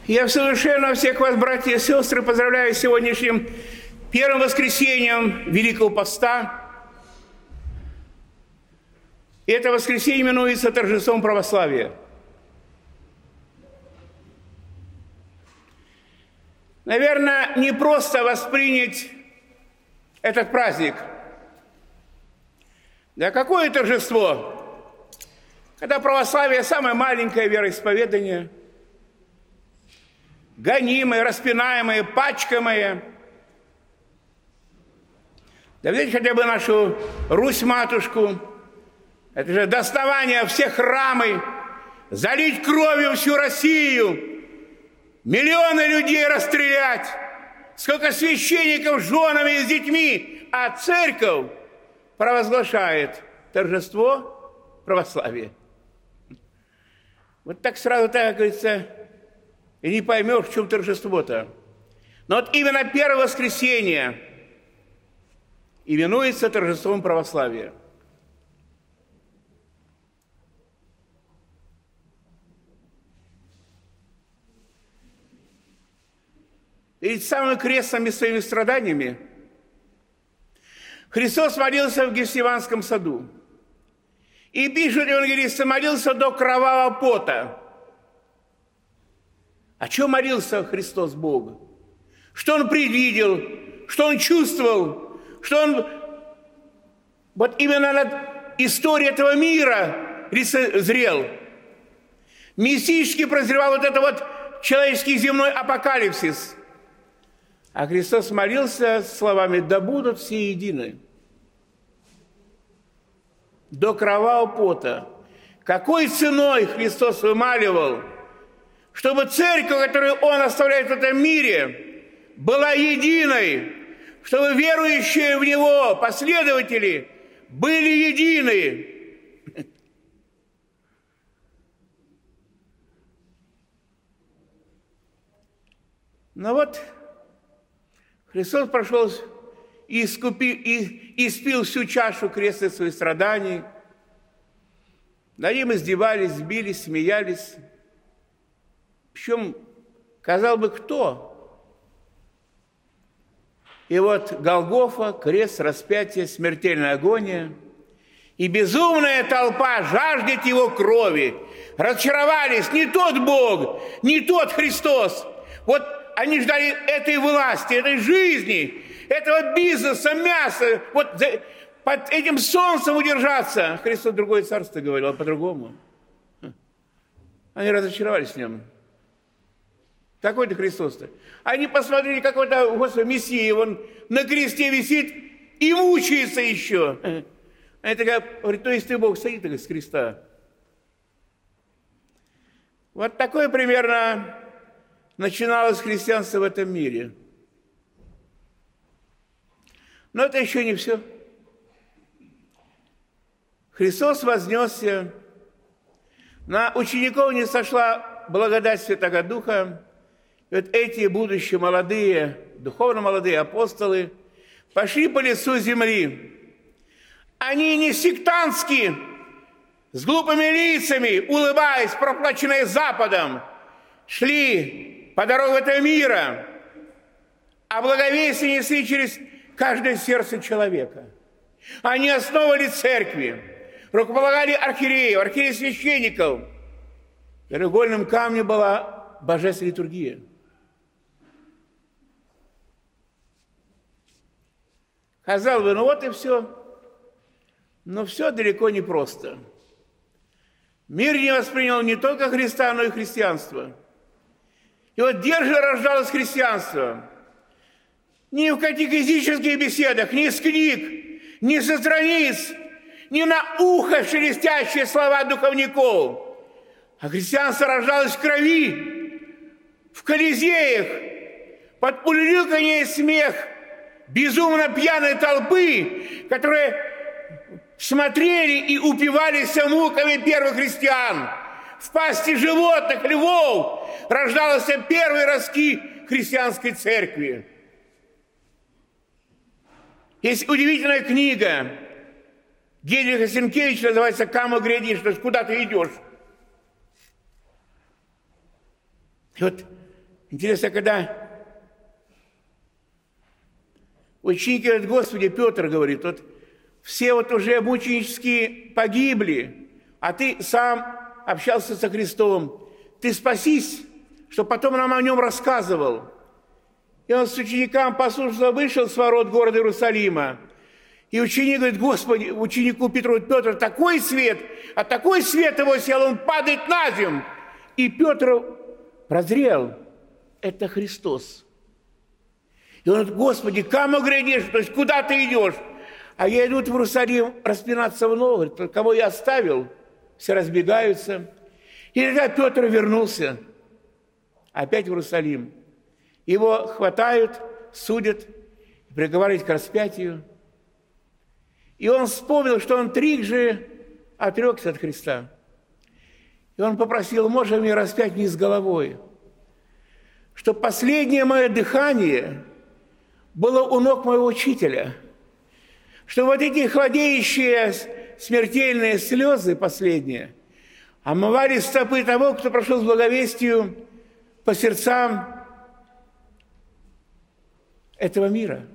Я совершенно всех вас, братья и сестры, поздравляю с сегодняшним первым воскресеньем Великого Поста. И это воскресенье именуется торжеством православия. Наверное, не просто воспринять этот праздник. Да какое торжество? Когда православие самое маленькое вероисповедание, гонимые, распинаемые, пачкаемые. Да взять хотя бы нашу Русь-матушку, это же доставание всех храмы, залить кровью всю Россию, миллионы людей расстрелять, сколько священников с женами и с детьми, а церковь провозглашает торжество православия. Вот так сразу, так говорится, и не поймешь, в чем торжество-то. Но вот именно первое воскресенье именуется торжеством православия. Перед самыми крестными своими страданиями Христос молился в Гефсиманском саду. И пишут евангелисты, молился до кровавого пота. О чем молился Христос Богу? Что Он предвидел? Что Он чувствовал? Что Он вот именно над историей этого мира зрел? Мистически прозревал вот это вот человеческий земной апокалипсис. А Христос молился словами: «Да будут все едины». До кровавого пота. Какой ценой Христос вымаливал, чтобы церковь, которую Он оставляет в этом мире, была единой, чтобы верующие в Него, последователи, были едины. Но вот Христос прошел и испил всю чашу крестных своих страданий. Над ним издевались, сбились, смеялись. Причем, казалось бы, кто? И вот Голгофа, крест, распятие, смертельная агония. И безумная толпа жаждет его крови. Разочаровались, не тот Бог, не тот Христос. Вот они ждали этой власти, этой жизни, этого бизнеса, мяса, вот под этим солнцем удержаться. Христос другое царство говорил, а по-другому. Они разочаровались в нем. Такой-то Христос-то. Они посмотрели, какой-то, Господи, Мессия, он на кресте висит и мучается еще. Они говорят, то есть ты Бог, садись так с креста. Вот такое примерно начиналось христианство в этом мире. Но это еще не все. Христос вознесся, на учеников не сошла благодать Святого Духа, и вот эти будущие молодые, духовно молодые апостолы пошли по лицу земли. Они не сектантски, с глупыми лицами, улыбаясь, проплаченные Западом, шли по дороге этого мира, а благовестие несли через каждое сердце человека. Они основывали церкви, рукополагали архиереев, архиерей-священников. Краеугольным камнем была божественная литургия. Казалось бы, ну вот и все. Но все далеко не просто. Мир не воспринял не только Христа, но и христианство. И вот где же рождалось христианство? Ни в катехизических беседах, ни из книг, ни со страниц, ни на ухо шелестящие слова духовников. А христианство рождалось в крови, в колизеях, под улюлюканье и смех безумно пьяной толпы, которые смотрели и упивались муками первых христиан. В пасти животных, львов, рождался первый ростки христианской церкви. Есть удивительная книга Генриха Сенкевича, называется «Камо грядишь», то есть «Куда ты идешь?». И вот Интересно, когда ученики говорят: Господи, Петр говорит, вот все вот уже мученически погибли, а ты сам общался со Христом. Ты спасись, чтобы потом нам о нем рассказывал. И он с ученикам послушно вышел с ворот города Иерусалима. И ученик говорит: Господи, ученику Петру: Петр, такой свет, а такой свет его сел, он падает на землю. И Петр прозрел: это Христос. И он говорит: Господи, кому грядешь, то есть куда ты идешь? А я иду в Иерусалим распинаться в ногу. Говорит: кого я оставил, все разбегаются. И тогда Петр вернулся опять в Иерусалим. Его хватают, судят, приговаривают к распятию. И он вспомнил, что он трижды отрекся от Христа. И он попросил: можно мне распять вниз головой, чтобы последнее мое дыхание было у ног моего учителя, чтобы вот эти хладеющие смертельные слезы последние омывали стопы того, кто прошел с благовестию по сердцам этого мира.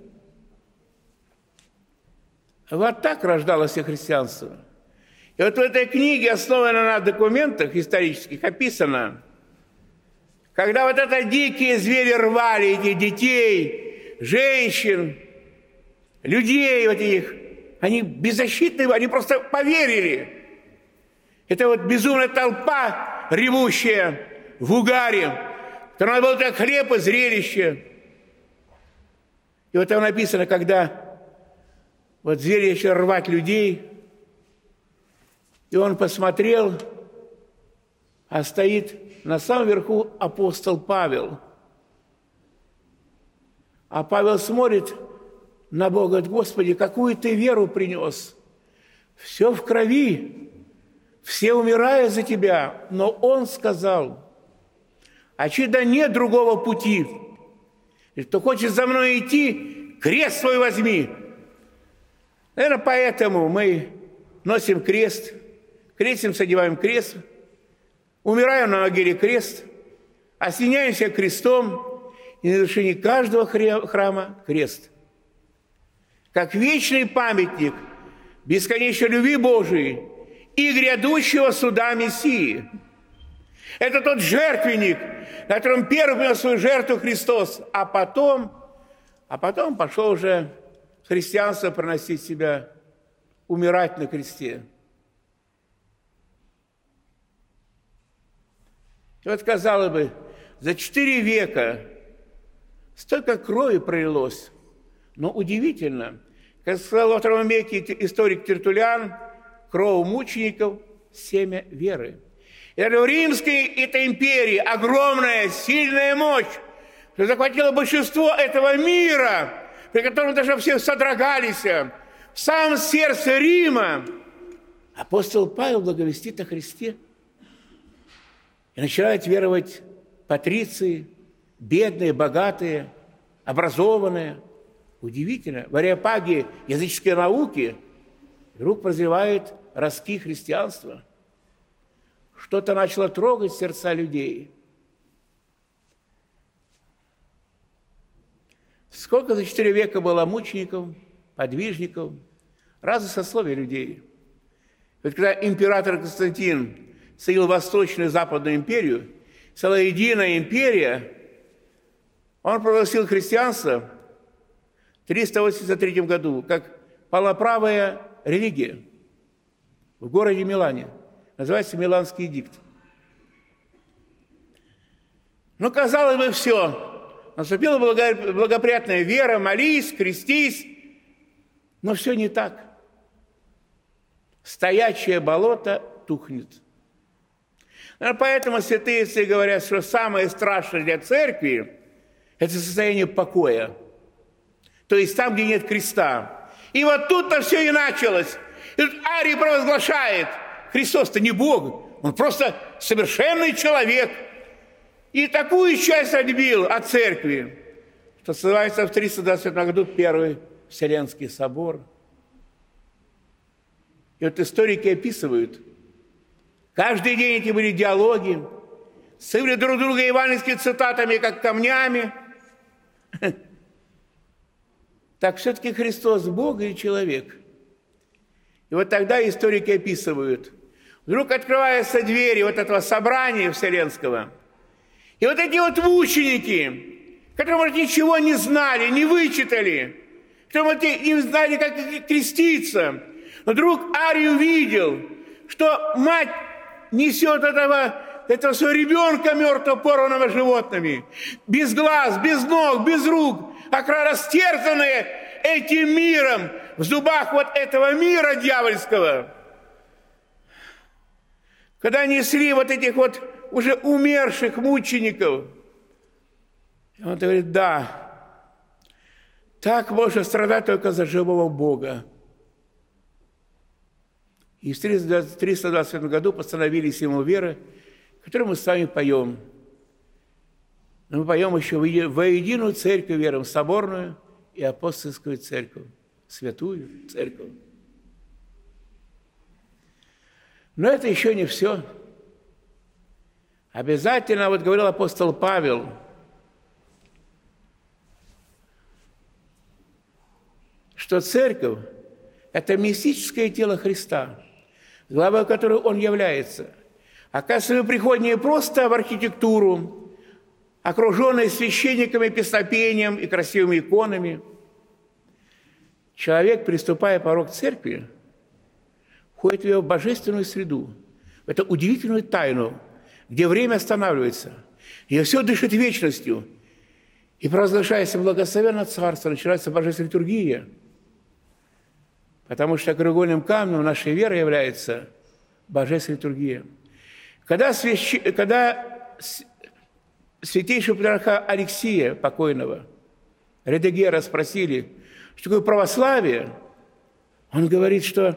Вот так рождалось христианство. И вот в этой книге, основанной на документах исторических, описано, когда вот это дикие звери рвали этих детей, женщин, людей вот этих, они беззащитные, они просто поверили. Это вот безумная толпа, ревущая в угаре, которая была как хлеб и зрелище. И вот там написано, когда вот звери начали рвать людей, и он посмотрел, а стоит на самом верху апостол Павел. А Павел смотрит на Бога, говорит: Господи, какую ты веру принес. Все в крови, все умирают за тебя. Но он сказал: а чи да нет другого пути. И кто хочет за мной идти, крест свой возьми. Наверное, поэтому мы носим крест, крестимся, одеваем крест, умираем на могиле крест, осеняемся крестом, и на вершине каждого храма крест. Как вечный памятник бесконечной любви Божией и грядущего суда Мессии. Это тот жертвенник, на котором первым принес свою жертву Христос, а потом пошел уже христианство проносить себя, умирать на кресте. И вот, казалось бы, за 4 века столько крови пролилось. Но удивительно, как сказал во II веке историк Тертуллиан, кровь мучеников – семя веры. И в Римской этой империи огромная, сильная мощь, что захватила большинство этого мира, при котором даже все содрогались. В самом сердце Рима апостол Павел благовестит о Христе. И начинают веровать патриции, бедные, богатые, образованные. Удивительно. В Ареопаге языческие науки вдруг прозревают ростки христианства. Что-то начало трогать сердца людей. Сколько за 4 века было мучеников, подвижников, разных сословий людей. Вот когда император Константин соединил Восточную и Западную империю, целая единая империя, он провозгласил христианство в 383 году как полноправая религия в городе Милане. Называется Миланский эдикт. Ну, казалось бы, все. Наступила благоприятная вера, молись, крестись. Но все не так. Стоячее болото тухнет. Наверное, поэтому святые отцы говорят, что самое страшное для церкви – это состояние покоя. То есть там, где нет креста. И вот тут-то все и началось. И тут Арий провозглашает: Христос-то не Бог, Он просто совершенный человек. И такую часть отбил от церкви, что называется в 325 году Первый Вселенский собор. И вот историки описывают, каждый день эти были диалоги, сыпали друг друга евангельскими цитатами, как камнями. Так все-таки Христос Бог или человек? И вот тогда историки описывают. Вдруг открываются двери вот этого собрания вселенского. И вот эти вот мученики, которые, может, ничего не знали, не вычитали, которые, может, не знали, как креститься. Но вдруг Арий увидел, что мать несет этого своего ребенка мертвого, порванного животными, без глаз, без ног, без рук, растерзанные этим миром, в зубах вот этого мира дьявольского. Когда несли вот этих вот уже умерших мучеников, он говорит, да, так можно страдать только за живого Бога. И в 325 году постановили символ веры, который мы с вами поем. Но мы поем еще во единую церковь верим, соборную и апостольскую церковь, святую церковь. Но это еще не все. Обязательно, вот говорил апостол Павел, что церковь – это мистическое тело Христа, главой которого Он является. Оказывается, мы приходим не просто в архитектуру, окруженные священниками, песнопением и красивыми иконами. Человек, приступая порог церкви, входит в ее божественную среду, в эту удивительную тайну, где время останавливается, и все дышит вечностью, и провозглашается благословенное царство, начинается божественная литургия, потому что краеугольным камнем нашей веры является божественная литургия. Когда святейшего патриарха Алексия, покойного, Редегера спросили, что такое православие, он говорит, что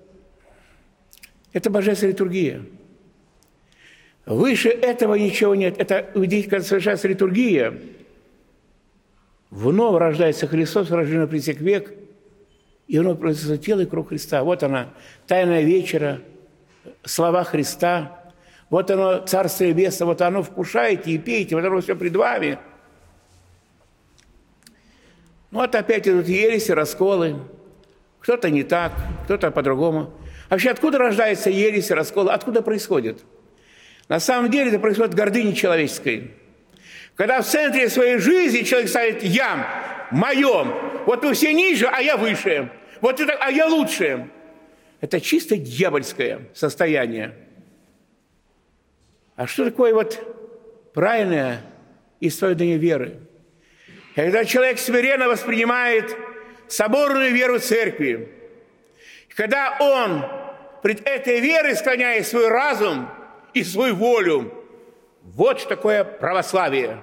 это божественная литургия. Выше этого ничего нет. Это, когда совершается литургия, вновь рождается Христос, рожденный при всех век, и вновь произносится тело и кровь Христа. Вот она, тайная вечера, слова Христа. Вот оно, Царство Небесное, вот оно, вкушайте и пейте, вот оно все пред вами. Ну, вот опять идут ереси, расколы. Кто-то не так, кто-то по-другому. Вообще, откуда рождается ересь и раскол? Откуда происходит? На самом деле это происходит от гордыни человеческой. Когда в центре своей жизни человек ставит «я», «моем». Вот вы все ниже, а я выше. Вот это, а я лучше. Это чисто дьявольское состояние. А что такое вот правильное исповедание веры? Когда человек смиренно воспринимает соборную веру церкви, когда он пред этой верой склоняет свой разум и свою волю, вот что такое православие.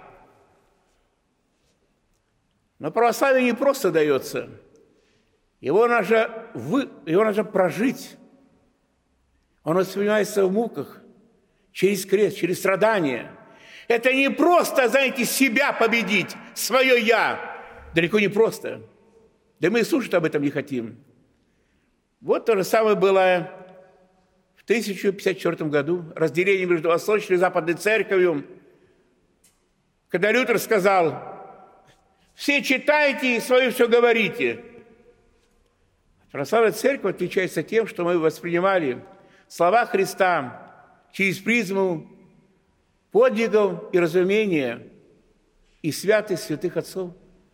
Но православие не просто дается. Его нужно прожить. Он воспринимается в муках, через крест, через страдания. Это не просто, знаете, себя победить, свое «я». Далеко не просто. Да мы и слушать об этом не хотим. Вот то же самое было в 1054 году. Разделение между Восточной и Западной церковью. Когда Лютер сказал, все читайте и свое все говорите. Православная церковь отличается тем, что мы воспринимали слова Христа через призму подвигов и разумения и святых святых отцов.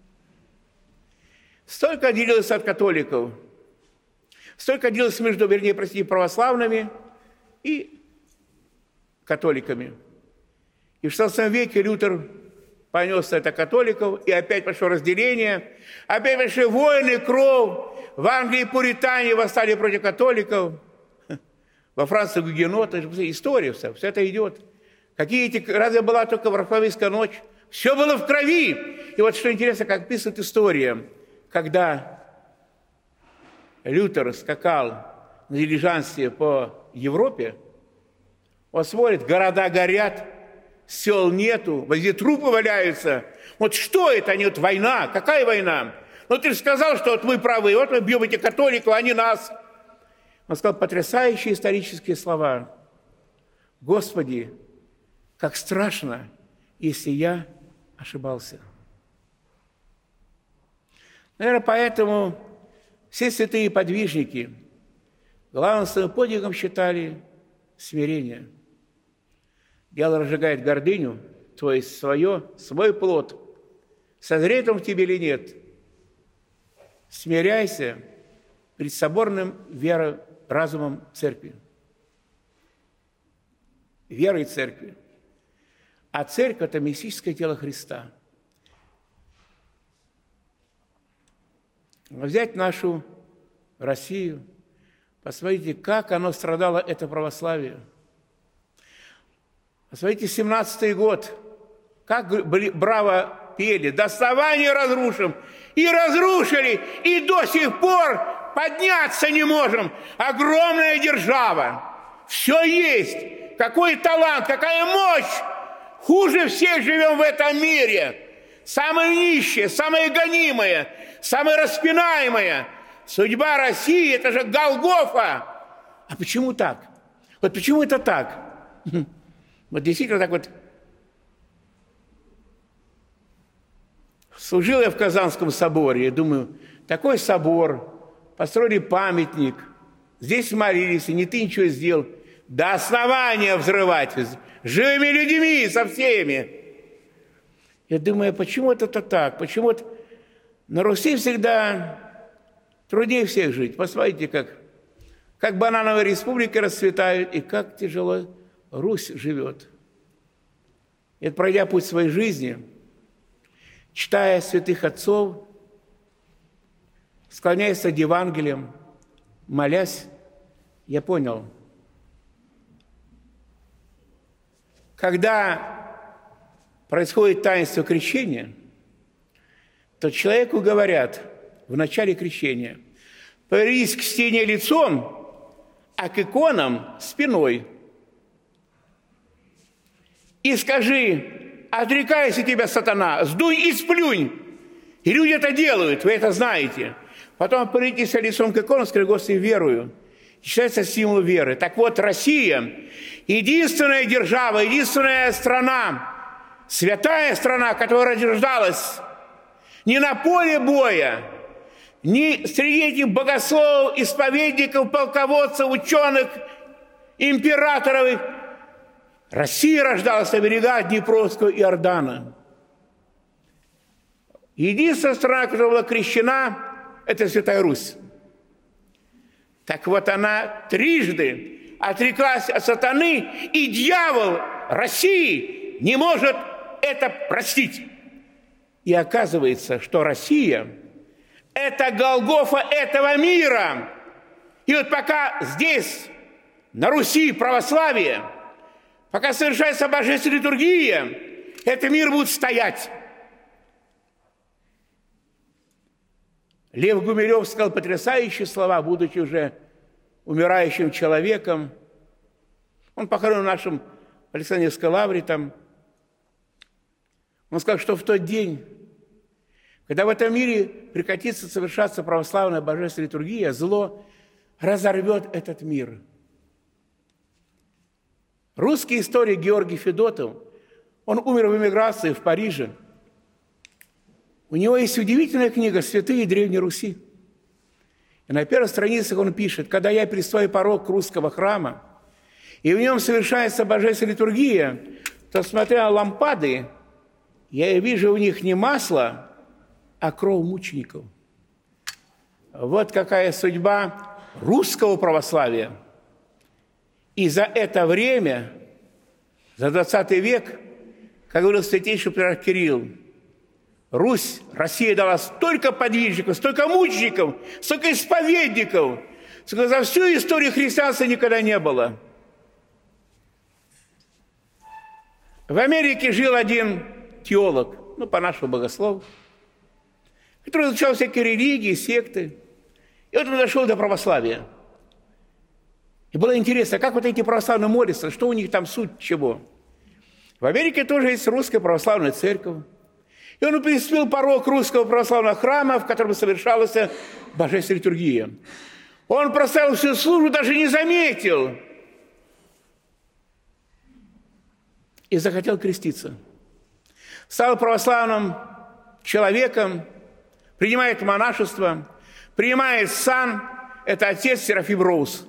Столько отделилось от католиков, столько отделилось между, православными и католиками. И в XVI веке Лютер понес это католиков, и опять пошло разделение, опять пошли войны, кровь. В Англии пуритане восстали против католиков, во Франции гугеноты. История вся, все это идет. Разве была только Варфоломейская ночь? Все было в крови. И вот что интересно, как описывает история, когда Лютер скакал на дилижансе по Европе, он смотрит, города горят, сел нету, везде трупы валяются. Вот что это? Они вот война. Какая война? Ну ты же сказал, что вот мы правы, вот мы бьем этих католиков, а не нас. Он сказал потрясающие исторические слова. Господи, как страшно, если я ошибался. Наверное, поэтому все святые подвижники главным своим подвигом считали смирение. Дьявол разжигает гордыню, то есть свой плод. Созреет он в тебе или нет? Смиряйся пред соборным разумом церкви. Верой церкви. А церковь – это мистическое тело Христа. Взять нашу Россию, посмотрите, как оно страдало, это православие. Посмотрите, 17-й год, как браво пели: «Доставание разрушим». И разрушили, и до сих пор подняться не можем. Огромная держава. Все есть. Какой талант, какая мощь. Хуже всех живем в этом мире. Самое нищее, самое гонимое, самое распинаемое. Судьба России – это же Голгофа. А почему так? Вот почему это так? Вот действительно так вот. Служил я в Казанском соборе, я думаю, такой собор, построили памятник, здесь молились, и не ты ничего сделал. До основания взрывать, с живыми людьми, со всеми. Я думаю, почему это так? Почему на Руси всегда труднее всех жить? Посмотрите, как банановые республики расцветают, и как тяжело Русь живет. И пройдя путь своей жизни, читая святых отцов, склоняясь над Евангелием, молясь, я понял, когда происходит таинство крещения, то человеку говорят в начале крещения: повернись к стене лицом, а к иконам спиной. И скажи: отрекайся тебя, сатана, сдуй и сплюнь. И люди это делают, вы это знаете. Потом повернитесь лицом к иконам, скажи: Господи, верую. И считается символ веры. Так вот, Россия – единственная держава, единственная страна, святая страна, которая рождалась не на поле боя, не среди этих богословов, исповедников, полководцев, ученых, императоров. Россия рождалась на берегах Днепровского Иордана. Единственная страна, которая была крещена, это Святая Русь. Так вот, она трижды отреклась от сатаны, и дьявол России не может это простить. И оказывается, что Россия – это Голгофа этого мира. И вот пока здесь, на Руси, православие, пока совершается божественная литургия, этот мир будет стоять. Лев Гумилев сказал потрясающие слова, будучи уже умирающим человеком. Он похоронен в нашем Александрийской лавре там. Он сказал, что в тот день, когда в этом мире прекратится совершаться православная божественная литургия, зло разорвет этот мир. Русский историк Георгий Федотов, он умер в эмиграции в Париже. У него есть удивительная книга «Святые Древней Руси». И на первой странице он пишет: когда я переступаю порог русского храма, и в нем совершается божественная литургия, то, смотря на лампады, я вижу в них не масло, а кровь мучеников. Вот какая судьба русского православия. И за это время, за 20 век, как говорил святейший патриарх Кирилл, Русь, Россия дала столько подвижников, столько мучеников, столько исповедников, сколько за всю историю христианства никогда не было. В Америке жил один теолог, по-нашему богослов, который изучал всякие религии, секты. И вот он дошел до православия. И было интересно, как вот эти православные молятся, что у них там суть чего. В Америке тоже есть русская православная церковь. И он переступил порог русского православного храма, в котором совершалась божественная литургия. Он проставил всю службу, даже не заметил, и захотел креститься. Стал православным человеком, принимает монашество, принимает сан, это отец Серафим Роуз.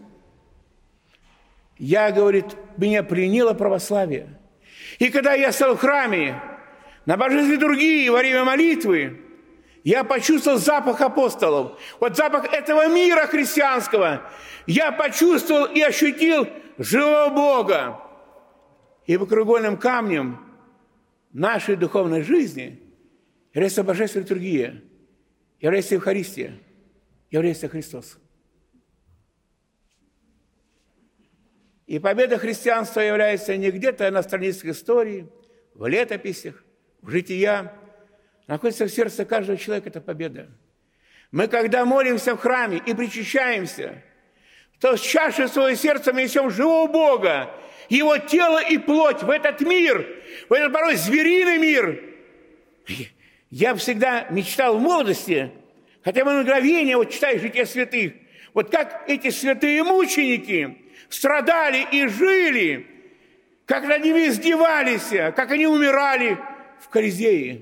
Я, говорит, меня пленило православие. И когда я стал в храме, на божественной литургии, во время молитвы, я почувствовал запах апостолов. Вот запах этого мира христианского. Я почувствовал и ощутил живого Бога. И по краеугольным камням нашей духовной жизни является божественная литургия, является Евхаристия, является Христос. И победа христианства является не где-то на страницах истории, в летописях, в жития. Находится в сердце каждого человека эта победа. Мы, когда молимся в храме и причащаемся, то с чашей своего сердца мы несем живого Бога, Его тело и плоть в этот мир, в этот порой звериный мир. Я всегда мечтал в молодости, хотя бы на мгновение, вот читаю «Житие святых», вот как эти святые мученики страдали и жили, как над ними издевались, как они умирали в Колизее.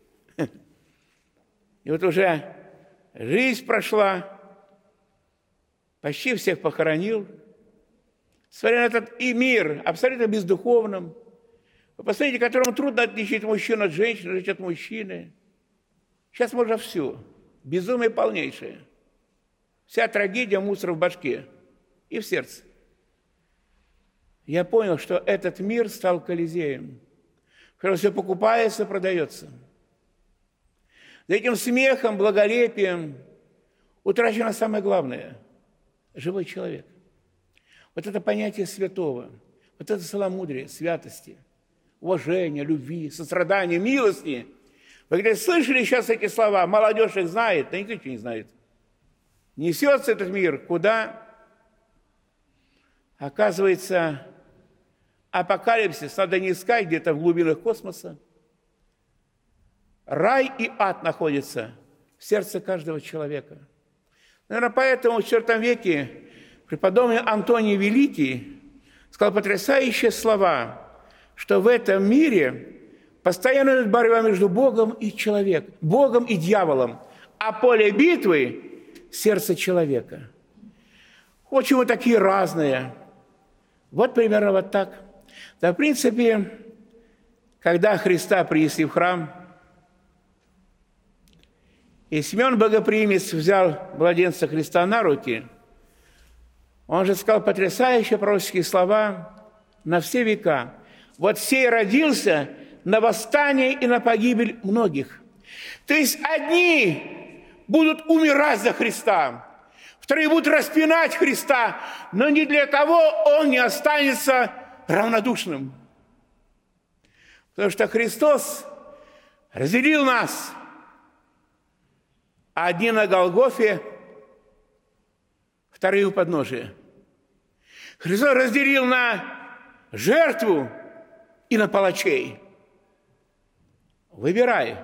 И вот уже жизнь прошла, почти всех похоронил. Смотря на этот и мир, абсолютно бездуховным, вы посмотрите, которому трудно отличить мужчину от женщины, женщину от мужчины. Сейчас можно все. Безумие полнейшее. Вся трагедия мусора в башке и в сердце. Я понял, что этот мир стал Колизеем, в котором все покупается, продается. За этим смехом, благолепием утрачено самое главное – живой человек. Вот это понятие святого, вот это целомудрие, святости, уважения, любви, сострадания, милости. Вы когда слышали сейчас эти слова, молодежь их знает, да никто ничего не знает. Несется этот мир куда? Оказывается, апокалипсис надо не искать где-то в глубинах космоса. Рай и ад находятся в сердце каждого человека. Наверное, поэтому в IV веке преподобный Антоний Великий сказал потрясающие слова, что в этом мире постоянно идет борьба между Богом и человеком, Богом и дьяволом, а поле битвы – сердце человека. Очень мы такие разные. Вот примерно вот так. Да, в принципе, когда Христа принесли в храм, и Симеон Богоприимец взял младенца Христа на руки, он же сказал потрясающие пророческие слова на все века. Вот сей родился на восстание и на погибель многих. То есть одни будут умирать за Христа, вторые будут распинать Христа, но ни для кого он не останется равнодушным. Потому что Христос разделил нас. Одни на Голгофе, вторые у подножия. Христос разделил на жертву и на палачей. Выбирай.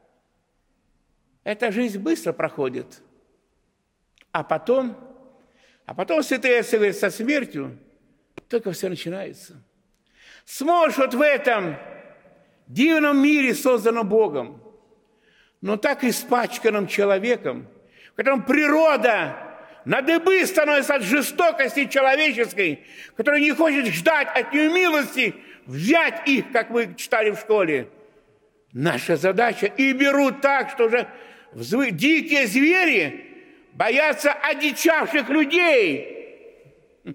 Эта жизнь быстро проходит. А потом святые отцы говорят, со смертью только все начинается. Сможешь вот в этом дивном мире, созданном Богом, но так испачканным человеком, в котором природа на дыбы становится от жестокости человеческой, который не хочет ждать от нее милости, взять их, как вы читали в школе. Наша задача, и берут так, что уже дикие звери боятся одичавших людей.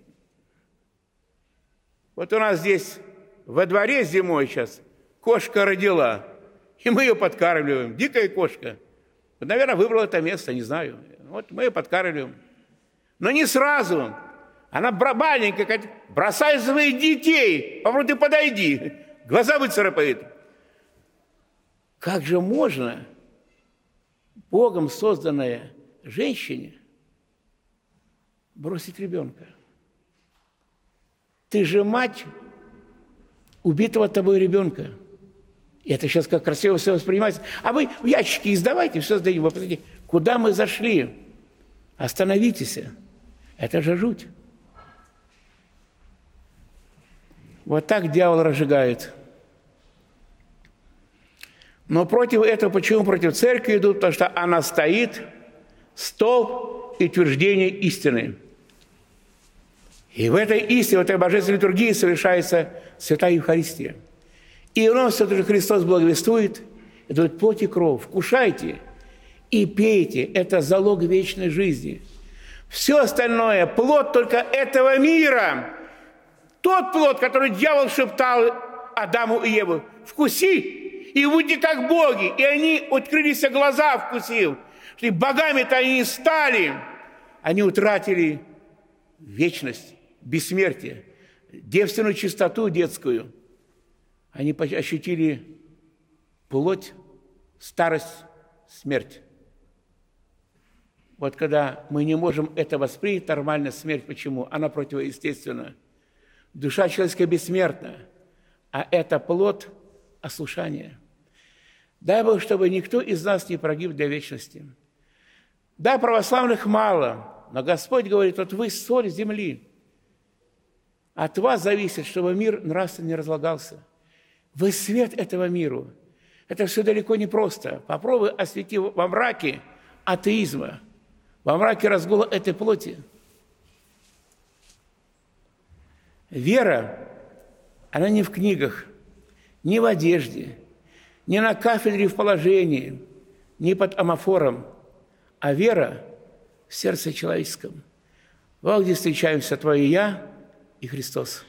Вот у нас здесь во дворе зимой сейчас кошка родила. И мы ее подкармливаем. Дикая кошка. Вот, наверное, выбрала это место, не знаю. Вот мы ее подкармливаем. Но не сразу. Она маленькая, бросает своих детей. Попробуй ты подойди. Глаза выцарапает. Как же можно Богом созданная женщине бросить ребенка? Ты же мать убитого тобой ребенка. И это сейчас как красиво все воспринимается. А вы в ящики издавайте, все сдадим. Вы посмотрите, куда мы зашли? Остановитесь. Это же жуть. Вот так дьявол разжигает. Но против этого, почему против церкви идут? Потому что она стоит, столб и утверждение истины. И в этой истине, в этой божественной литургии совершается Святая Евхаристия. И вновь все же Христос благовествует, это вот плоть и кровь. Вкушайте и пейте, это залог вечной жизни. Все остальное – плод только этого мира. Тот плод, который дьявол шептал Адаму и Еву: «Вкуси, и будьте как боги». И они открылись глаза, вкусив, что богами-то они не стали. Они утратили вечность, бессмертие, девственную чистоту детскую. Они ощутили плоть, старость, смерть. Вот когда мы не можем это воспринять, нормально смерть. Почему? Она противоестественна. Душа человеческая бессмертна, а это плод ослушания. Дай Бог, чтобы никто из нас не погиб для вечности. Да, православных мало, но Господь говорит: вот вы соль земли. От вас зависит, чтобы мир нравственно не разлагался. Вы свет этого миру. Это все далеко не просто. Попробуй освети во мраке атеизма, во мраке разгула этой плоти. Вера, она не в книгах, не в одежде, не на кафедре в положении, не под амофором, а вера в сердце человеческом. Вот где встречаемся твое «Я» и Христос.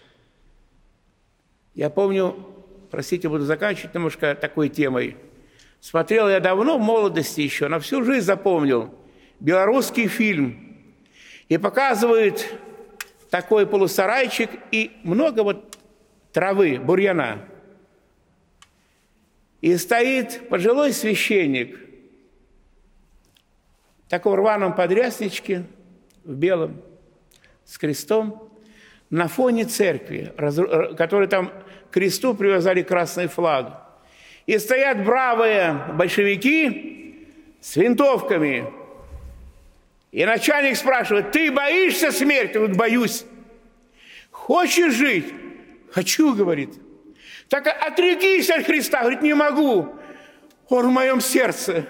Я помню, простите, буду заканчивать немножко такой темой. Смотрел я давно, в молодости еще, на всю жизнь запомнил, белорусский фильм. И показывают такой полусарайчик и много вот травы, бурьяна. И стоит пожилой священник в таком рваном подрясничке, в белом, с крестом, на фоне церкви, которой там к кресту привязали красный флаг. И стоят бравые большевики с винтовками. И начальник спрашивает: ты боишься смерти? Вот боюсь. Хочешь жить? Хочу, говорит. Так отрекись от Христа. Говорит: не могу. Он в моем сердце.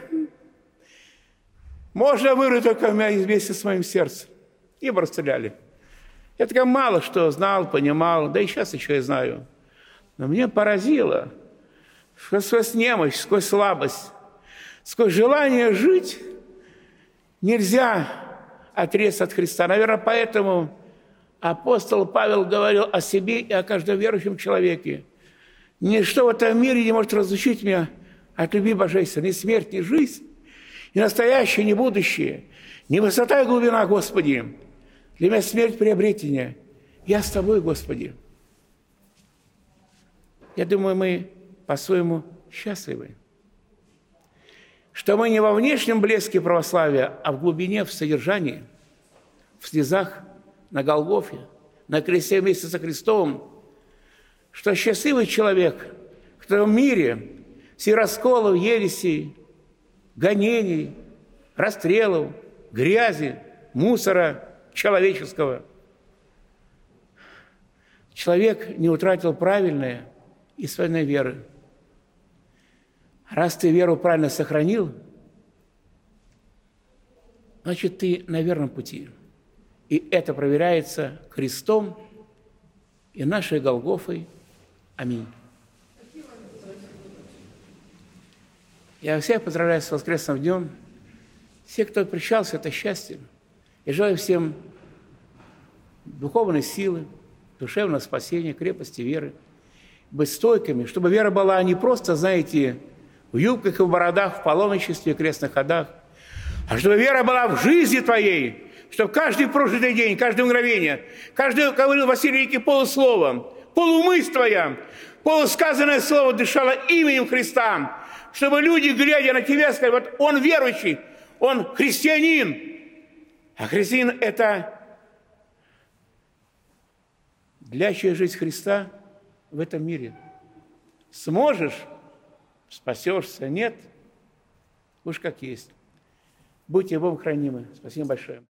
Можно вырыть только вместе с моим сердцем. И расстреляли. Я так мало что знал, понимал, да и сейчас еще и знаю. Но мне поразило, что сквозь немощь, сквозь слабость, сквозь желание жить нельзя отрезаться от Христа. Наверное, поэтому апостол Павел говорил о себе и о каждом верующем человеке. Ничто в этом мире не может разлучить меня от любви божественной. Ни смерть, ни жизнь, ни настоящее, ни будущее, ни высота и глубина, Господи. Для меня смерть приобретения. Я с Тобой, Господи. Я думаю, мы по-своему счастливы. Что мы не во внешнем блеске православия, а в глубине, в содержании, в слезах на Голгофе, на кресте вместе со Христом. Что счастливый человек, кто в мире все расколов, ересей, гонений, расстрелов, грязи, мусора человеческого. Человек не утратил правильное истинной веры. Раз ты веру правильно сохранил, значит, ты на верном пути. И это проверяется Христом и нашей Голгофой. Аминь. Я всех поздравляю с воскресным днем. Все, кто причался, это счастье. Я желаю всем духовной силы, душевного спасения, крепости веры, быть стойкими, чтобы вера была не просто, знаете, в юбках и в бородах, в паломничестве и крестных ходах, а чтобы вера была в жизни твоей, чтобы каждый прожитый день, каждое мгновение, каждый, как говорил Василий Великий, полусловом, полумысль твоя, полусказанное слово дышало именем Христа, чтобы люди, глядя на тебя, сказали: вот он верующий, он христианин. А христианин – это длящая жизнь Христа в этом мире. Сможешь – спасешься, нет – уж как есть. Будьте Богом хранимы. Спасибо большое.